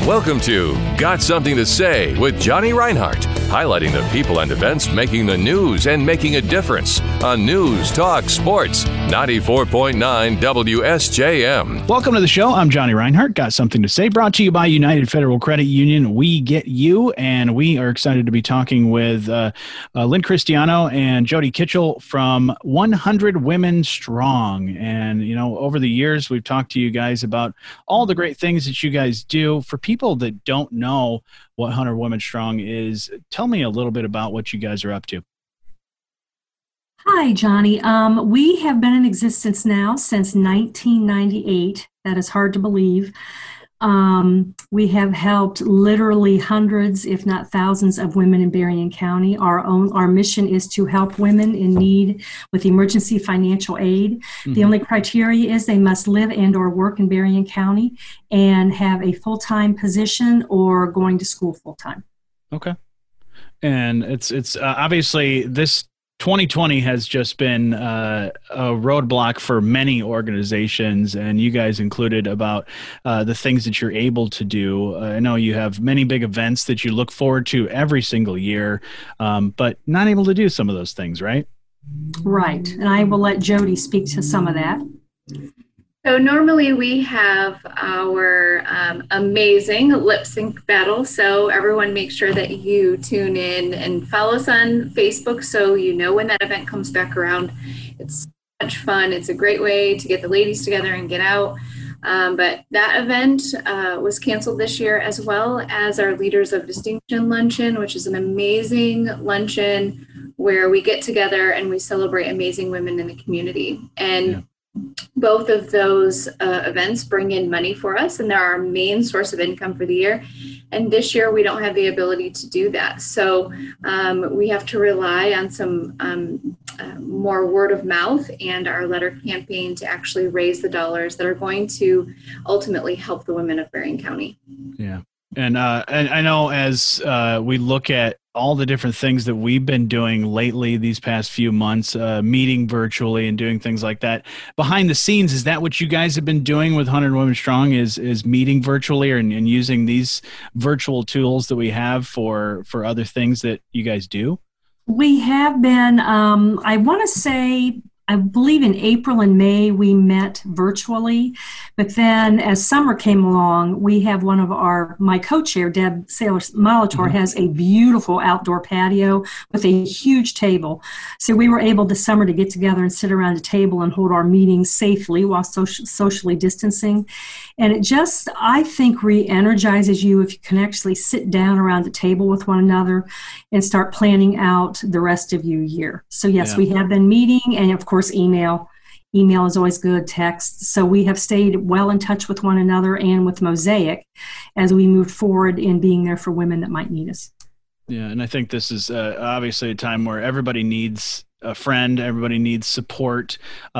Welcome to Got Something to Say with Johnny Reinhardt, highlighting the people and events making the news and making a difference on News Talk Sports 94.9 WSJM. Welcome to the show. I'm Johnny Reinhardt. Got Something to Say, brought to you by United Federal Credit Union. We get you, and we are excited to be talking with Lynn Cristiano and Jody Kitchell from 100 Women Strong. And, you know, over the years, we've talked to you guys about all the great things that you guys do. For people that don't know what 100 Women Strong is, tell me a little bit about what you guys are up to. Hi, Johnny. We have been in existence now since 1998. That is hard to believe. We have helped literally hundreds, if not thousands, of women in Berrien County. Our mission is to help women in need with emergency financial aid. Mm-hmm. The only criteria is they must live and or work in Berrien County and have a full-time position or going to school full-time. Okay. And it's obviously this 2020 has just been a roadblock for many organizations, and you guys included about the things that you're able to do. I know you have many big events that you look forward to every single year, but not able to do some of those things, right? Right. And I will let Jody speak to some of that. So normally we have our amazing lip sync battle. So everyone make sure that you tune in and follow us on Facebook so you know when that event comes back around. It's so much fun. It's a great way to get the ladies together and get out. But that event was canceled this year, as well as our Leaders of Distinction Luncheon, which is an amazing luncheon where we get together and we celebrate amazing women in the community. And both of those events bring in money for us, and they're our main source of income for the year. And this year we don't have the ability to do that. So we have to rely on some more word of mouth and our letter campaign to actually raise the dollars that are going to ultimately help the women of Berrien County. Yeah. And I know as we look at all the different things that we've been doing lately these past few months, meeting virtually and doing things like that. Behind the scenes, is that what you guys have been doing with 100 Women Strong, is meeting virtually and using these virtual tools that we have for other things that you guys do? We have been, I want to say, I believe in April and May we met virtually, but then as summer came along, we have my co-chair, Deb Saylor-Molitor, has a beautiful outdoor patio with a huge table. So we were able this summer to get together and sit around a table and hold our meetings safely while socially distancing. And it just, I think, re-energizes you if you can actually sit down around the table with one another and start planning out the rest of your year. So yes, we have been meeting, and of course email. Email is always good, text. So we have stayed well in touch with one another and with Mosaic as we moved forward in being there for women that might need us. Yeah, and I think this is obviously a time where everybody needs a friend, everybody needs support,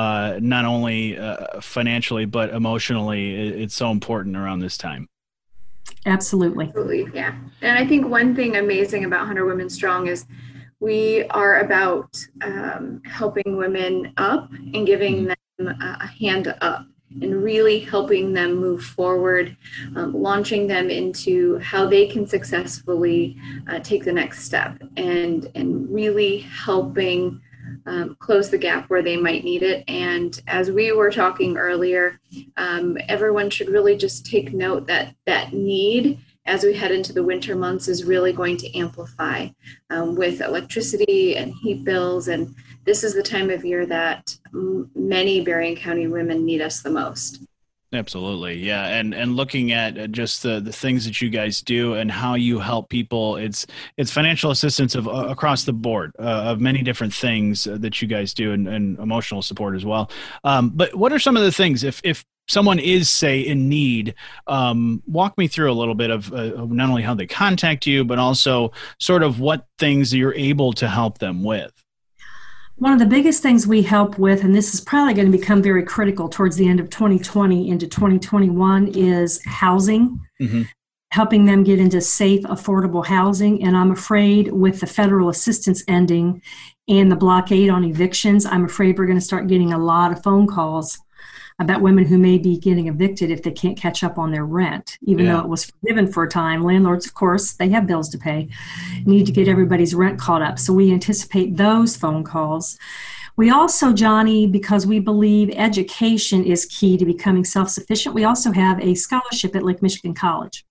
not only financially, but emotionally. It's so important around this time. Absolutely. Absolutely, yeah. And I think one thing amazing about 100 Women Strong is we are about helping women up and giving them a hand up and really helping them move forward, launching them into how they can successfully take the next step and really helping close the gap where they might need it. And as we were talking earlier, everyone should really just take note that that need as we head into the winter months is really going to amplify with electricity and heat bills. And this is the time of year that many Berrien County women need us the most. Absolutely. Yeah. And looking at just the things that you guys do and how you help people, it's financial assistance across the board of many different things that you guys do and emotional support as well. But what are some of the things if someone is, say, in need, walk me through a little bit of not only how they contact you, but also sort of what things you're able to help them with. One of the biggest things we help with, and this is probably going to become very critical towards the end of 2020 into 2021, is housing, helping them get into safe, affordable housing. And I'm afraid with the federal assistance ending and the blockade on evictions, I'm afraid we're going to start getting a lot of phone calls about women who may be getting evicted if they can't catch up on their rent, even though it was forgiven for a time. Landlords, of course, they have bills to pay, need to get everybody's rent caught up. So we anticipate those phone calls. We also, Johnny, because we believe education is key to becoming self-sufficient, we also have a scholarship at Lake Michigan College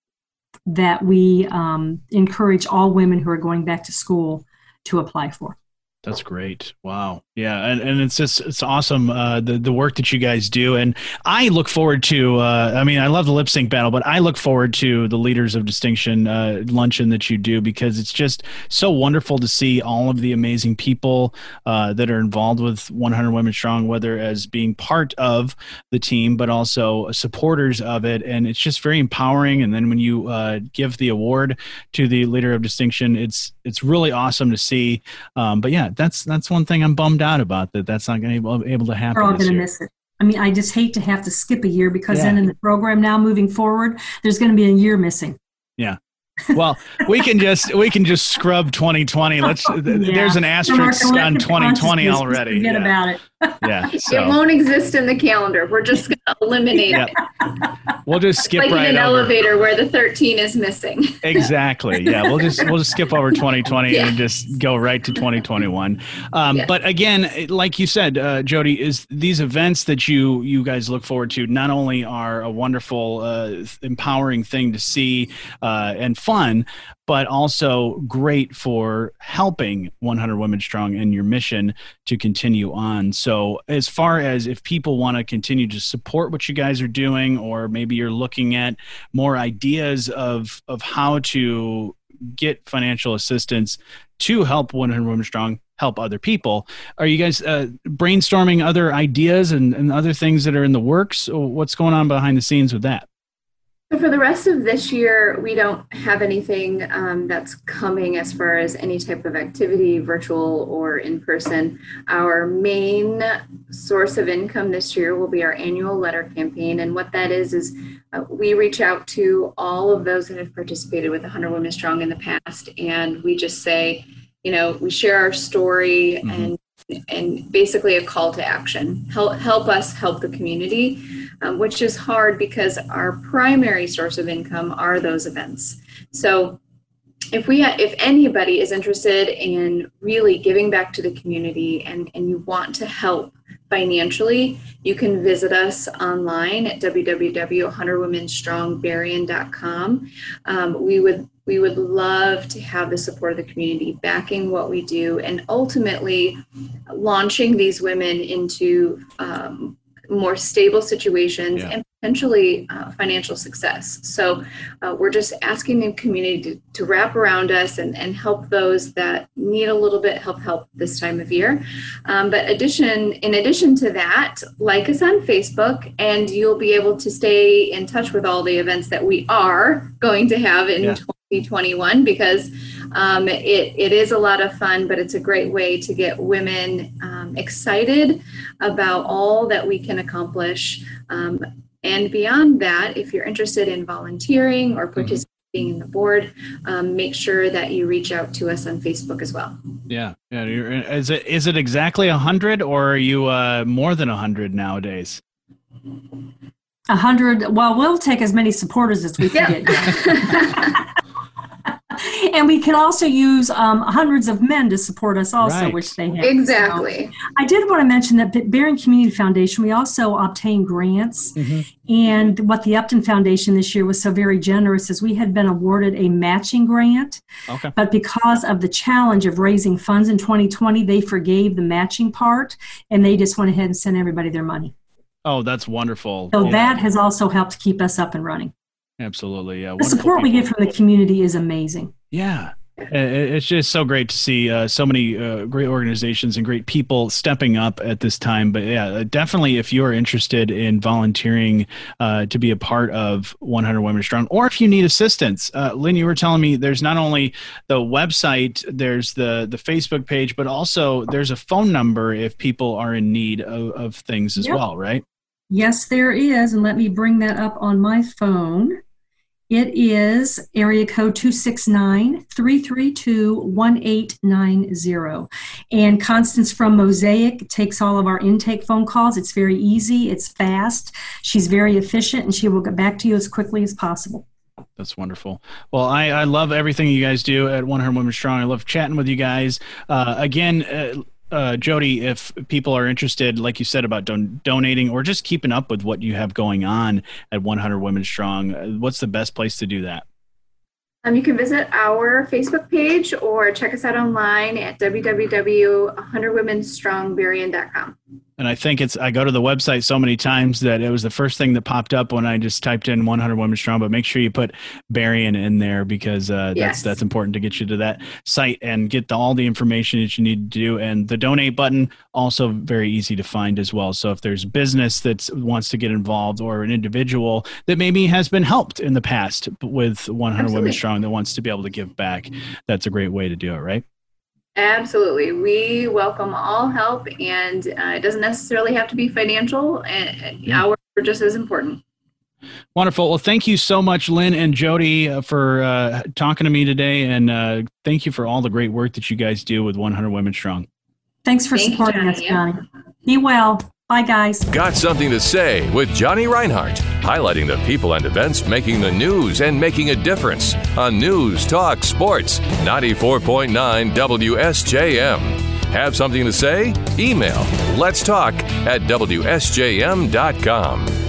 that we encourage all women who are going back to school to apply for. That's great. Wow. Yeah. And it's awesome. The work that you guys do. And I look forward to, I love the lip sync battle, but I look forward to the Leaders of Distinction luncheon that you do, because it's just so wonderful to see all of the amazing people that are involved with 100 Women Strong, whether as being part of the team, but also supporters of it. And it's just very empowering. And then when you give the award to the Leader of Distinction, it's really awesome to see. But yeah, that's one thing I'm bummed out about, that's not going to be able to happen. We're all going to miss it. I mean, I just hate to have to skip a year, because then in the program now moving forward, there's going to be a year missing. Yeah. Well, we can just scrub 2020. There's an asterisk on 2020 already. Forget about it. Yeah. So. It won't exist in the calendar. We're just going to eliminate it. We'll just skip like right in an over. Elevator where the 13 is missing. Exactly. Yeah. We'll just skip over 2020 and just go right to 2021. But again, like you said, Jody, is these events that you guys look forward to not only are a wonderful, empowering thing to see and fun, but also great for helping 100 Women Strong and your mission to continue on. So as far as if people want to continue to support what you guys are doing, or maybe you're looking at more ideas of how to get financial assistance to help 100 Women Strong help other people, are you guys brainstorming other ideas and other things that are in the works? Or what's going on behind the scenes with that? So for the rest of this year, we don't have anything that's coming as far as any type of activity, virtual or in person. Our main source of income this year will be our annual letter campaign. And what that is we reach out to all of those that have participated with 100 Women Strong in the past. And we just say, we share our story and basically a call to action. Help us help the community. Which is hard because our primary source of income are those events. So if anybody is interested in really giving back to the community and you want to help financially, you can visit us online at www.100womenstrongberrien.com. We would love to have the support of the community backing what we do and ultimately launching these women into more stable situations and potentially financial success. So we're just asking the community to wrap around us and help those that need a little bit help this time of year. But in addition to that, like us on Facebook, and you'll be able to stay in touch with all the events that we are going to have in 2021, because it is a lot of fun, but it's a great way to get women excited about all that we can accomplish. And beyond that, if you're interested in volunteering or participating in the board, make sure that you reach out to us on Facebook as well. Yeah. Is it exactly 100, or are you more than 100 nowadays? 100. Well, we'll take as many supporters as we can get. And we can also use hundreds of men to support us also, which they have. Exactly. So, I did want to mention that Berrien Community Foundation, we also obtain grants. And what the Upton Foundation this year was so very generous is we had been awarded a matching grant. But because of the challenge of raising funds in 2020, they forgave the matching part, and they just went ahead and sent everybody their money. Oh, that's wonderful. So that has also helped keep us up and running. Absolutely, yeah. The support we get from the community is amazing. Yeah. It's just so great to see so many great organizations and great people stepping up at this time. But yeah, definitely if you're interested in volunteering to be a part of 100 Women Strong, or if you need assistance, Lynn, you were telling me there's not only the website, there's the Facebook page, but also there's a phone number if people are in need of things as well, right? Yes, there is. And let me bring that up on my phone. It is area code 269-332-1890. And Constance from Mosaic takes all of our intake phone calls. It's very easy. It's fast. She's very efficient, and she will get back to you as quickly as possible. That's wonderful. Well, I love everything you guys do at 100 Women Strong. I love chatting with you guys. Jody, if people are interested, like you said, about donating or just keeping up with what you have going on at 100 Women Strong, what's the best place to do that? You can visit our Facebook page or check us out online at www.100womenstrongberrien.com. And I think I go to the website so many times that it was the first thing that popped up when I just typed in 100 Women Strong, but make sure you put Berrien in there because that's important to get you to that site and get all the information that you need to do. And the donate button, also very easy to find as well. So if there's business that wants to get involved or an individual that maybe has been helped in the past with 100 Women Strong that wants to be able to give back, that's a great way to do it, right? Absolutely. We welcome all help, and it doesn't necessarily have to be financial. Our just as important. Wonderful. Well, thank you so much, Lynn and Jody, for talking to me today, and thank you for all the great work that you guys do with 100 Women Strong. Thanks for supporting us, Johnny. Be well. Bye, guys. Got something to say with Johnny Reinhardt, highlighting the people and events making the news and making a difference on News Talk Sports 94.9 WSJM. Have something to say? Email letstalk@WSJM.com.